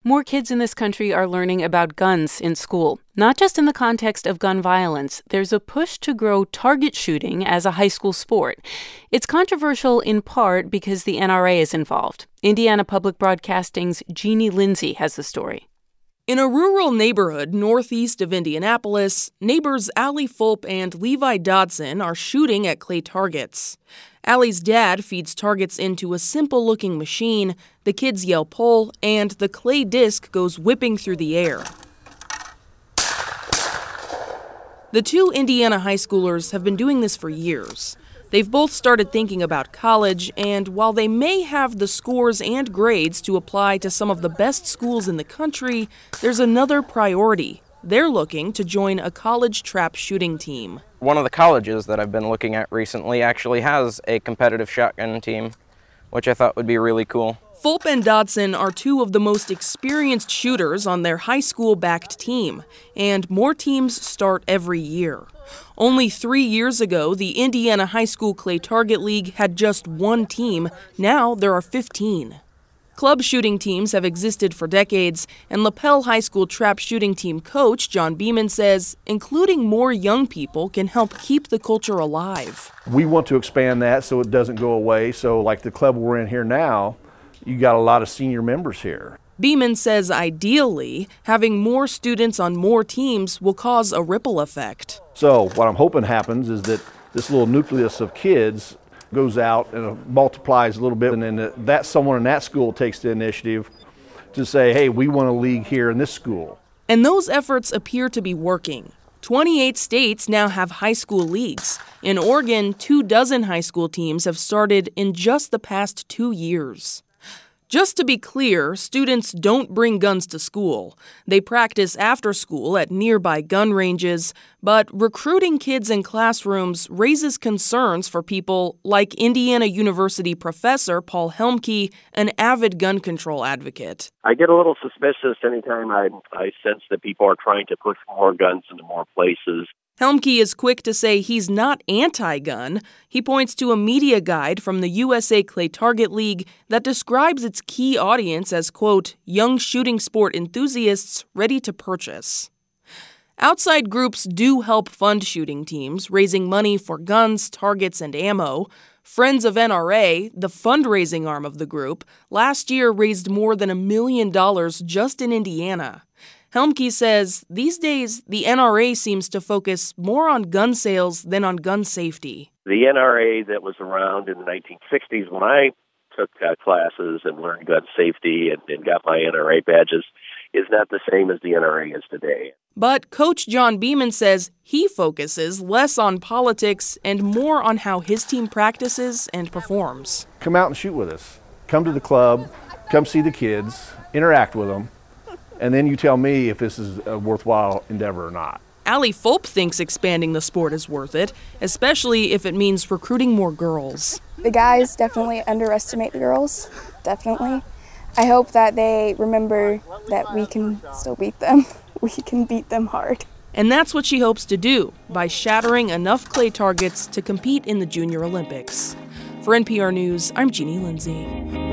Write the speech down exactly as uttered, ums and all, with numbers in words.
More kids in this country are learning about guns in school. Not just in the context of gun violence, there's a push to grow target shooting as a high school sport. It's controversial in part because the N R A is involved. Indiana Public Broadcasting's Jeannie Lindsay has the story. In a rural neighborhood northeast of Indianapolis, neighbors Allie Fulp and Levi Dodson are shooting at clay targets. Allie's dad feeds targets into a simple-looking machine, the kids yell pull, and the clay disc goes whipping through the air. The two Indiana high schoolers have been doing this for years. They've both started thinking about college, and while they may have the scores and grades to apply to some of the best schools in the country, there's another priority. They're looking to join a college trap shooting team. One of the colleges that I've been looking at recently actually has a competitive shotgun team, which I thought would be really cool. Fulp and Dodson are two of the most experienced shooters on their high school-backed team, and more teams start every year. Only three years ago, the Indiana High School Clay Target League had just one team. Now there are fifteen. Club shooting teams have existed for decades, and Lapel High School trap shooting team coach John Beeman says including more young people can help keep the culture alive. We want to expand that so it doesn't go away. So like the club we're in here now, you got a lot of senior members here. Beeman says ideally, having more students on more teams will cause a ripple effect. So what I'm hoping happens is that this little nucleus of kids goes out and it multiplies a little bit, and then that someone in that school takes the initiative to say, hey, we want a league here in this school. And those efforts appear to be working. twenty-eight states now have high school leagues. In Oregon, two dozen high school teams have started in just the past two years. Just to be clear, students don't bring guns to school. They practice after school at nearby gun ranges, but recruiting kids in classrooms raises concerns for people like Indiana University professor Paul Helmke, an avid gun control advocate. I get a little suspicious anytime I, I sense that people are trying to push more guns into more places. Helmke is quick to say he's not anti-gun. He points to a media guide from the U S A Clay Target League that describes its key audience as, quote, young shooting sport enthusiasts ready to purchase. Outside groups do help fund shooting teams, raising money for guns, targets, and ammo. Friends of N R A, the fundraising arm of the group, last year raised more than a million dollars just in Indiana. Helmke says these days the N R A seems to focus more on gun sales than on gun safety. The N R A that was around in the nineteen sixties when I took uh, classes and learned gun safety and, and got my N R A badges is not the same as the N R A is today. But Coach John Beeman says he focuses less on politics and more on how his team practices and performs. Come out and shoot with us. Come to the club, come see the kids, interact with them. And then you tell me if this is a worthwhile endeavor or not. Allie Fulp thinks expanding the sport is worth it, especially if it means recruiting more girls. The guys definitely underestimate the girls, definitely. I hope that they remember that we can still beat them. We can beat them hard. And that's what she hopes to do by shattering enough clay targets to compete in the Junior Olympics. For N P R News, I'm Jeannie Lindsay.